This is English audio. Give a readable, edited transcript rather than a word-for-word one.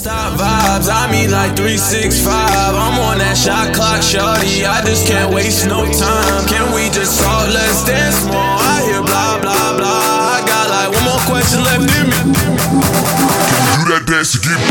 top vibes, I mean like 365. I'm on that shot clock, shorty. I just can't waste no time. Can we just talk? Let's dance more. I hear blah blah blah. I got like one more question left in me. Can you do that dance again?